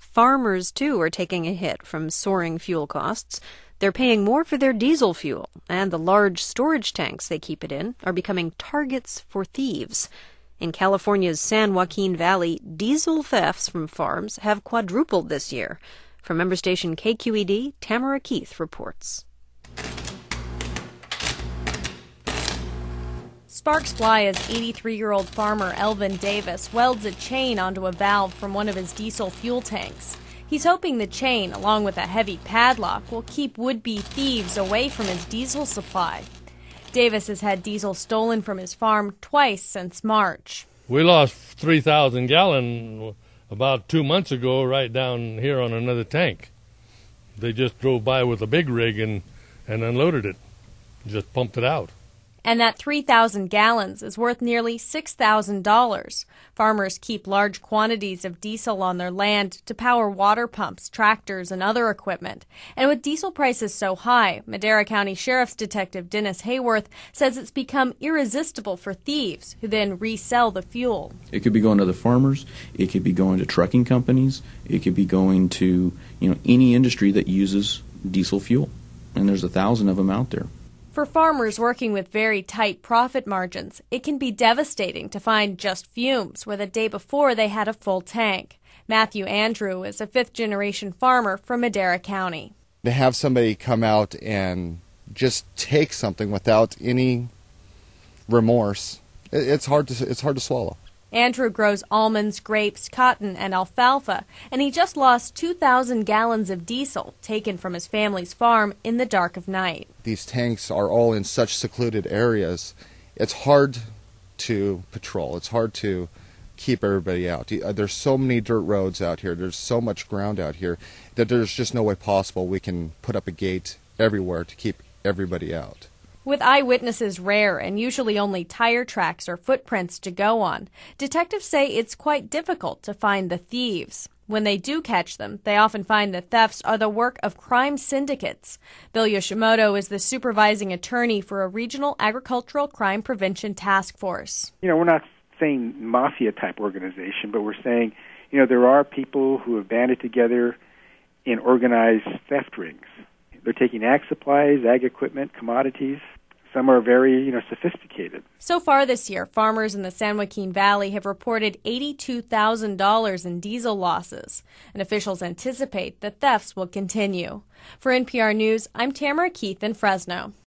Farmers, too, are taking a hit from soaring fuel costs. They're paying more for their diesel fuel, and the large storage tanks they keep it in are becoming targets for thieves. In California's San Joaquin Valley, diesel thefts from farms have quadrupled this year. From member station KQED, Tamara Keith reports. Sparks fly as 83-year-old farmer Elvin Davis welds a chain onto a valve from one of his diesel fuel tanks. He's hoping the chain, along with a heavy padlock, will keep would-be thieves away from his diesel supply. Davis has had diesel stolen from his farm twice since March. We lost 3,000 gallons about 2 months ago right down here on another tank. They just drove by with a big rig and unloaded it, just pumped it out. And that 3,000 gallons is worth nearly $6,000. Farmers keep large quantities of diesel on their land to power water pumps, tractors, and other equipment. And with diesel prices so high, Madera County Sheriff's Detective Dennis Hayworth says it's become irresistible for thieves who then resell the fuel. It could be going to the farmers, it could be going to trucking companies, it could be going to any industry that uses diesel fuel. And there's 1,000 of them out there. For farmers working with very tight profit margins, it can be devastating to find just fumes where the day before they had a full tank. Matthew Andrew is a fifth-generation farmer from Madera County. To have somebody come out and just take something without any remorse, it's hard to swallow. Andrew grows almonds, grapes, cotton, and alfalfa, and he just lost 2,000 gallons of diesel taken from his family's farm in the dark of night. These tanks are all in such secluded areas. It's hard to patrol. It's hard to keep everybody out. There's so many dirt roads out here. There's so much ground out here that there's just no way possible we can put up a gate everywhere to keep everybody out. With eyewitnesses rare and usually only tire tracks or footprints to go on, detectives say it's quite difficult to find the thieves. When they do catch them, they often find the thefts are the work of crime syndicates. Bill Yoshimoto is the supervising attorney for a regional agricultural crime prevention task force. We're not saying mafia-type organization, but we're saying, there are people who have banded together in organized theft rings. They're taking ag supplies, ag equipment, commodities. Some are very, sophisticated. So far this year, farmers in the San Joaquin Valley have reported $82,000 in diesel losses, and officials anticipate the thefts will continue. For NPR News, I'm Tamara Keith in Fresno.